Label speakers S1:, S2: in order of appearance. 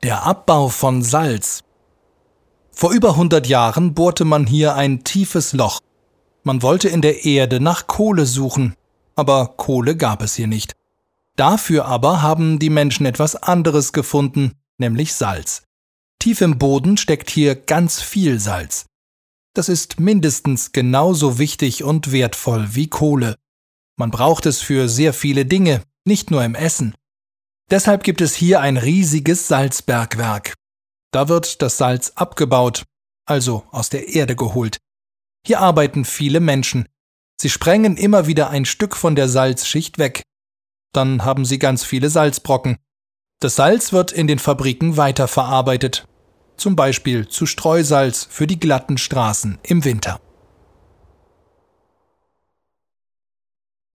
S1: Der Abbau von Salz. Vor über 100 Jahren bohrte man hier ein tiefes Loch. Man wollte in der Erde nach Kohle suchen, aber Kohle gab es hier nicht. Dafür aber haben die Menschen etwas anderes gefunden, nämlich Salz. Tief im Boden steckt hier ganz viel Salz. Das ist mindestens genauso wichtig und wertvoll wie Kohle. Man braucht es für sehr viele Dinge, nicht nur im Essen. Deshalb gibt es hier ein riesiges Salzbergwerk. Da wird das Salz abgebaut, also aus der Erde geholt. Hier arbeiten viele Menschen. Sie sprengen immer wieder ein Stück von der Salzschicht weg. Dann haben sie ganz viele Salzbrocken. Das Salz wird in den Fabriken weiterverarbeitet. Zum Beispiel zu Streusalz für die glatten Straßen im Winter.